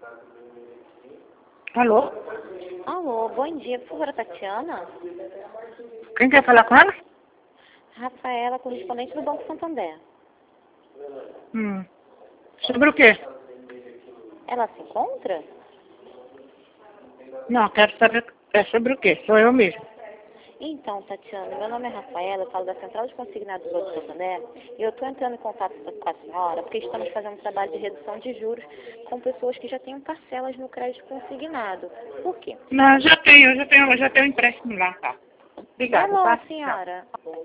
Alô? Alô, bom dia, por favor, a Tatiana? Quem quer falar com ela? Rafaela, correspondente do Banco Santander. Sobre o quê? Ela se encontra? Não, quero saber sobre o quê. Sou eu mesmo. Então, Tatiana, meu nome é Rafaela, eu falo da Central de Consignados do Banco Santander e eu estou entrando em contato com a senhora porque estamos fazendo um trabalho de redução de juros com pessoas que já têm parcelas no crédito consignado. Por quê? Não, já tenho empréstimo lá, tá? Obrigada, Alô, tá? Tchau. senhora.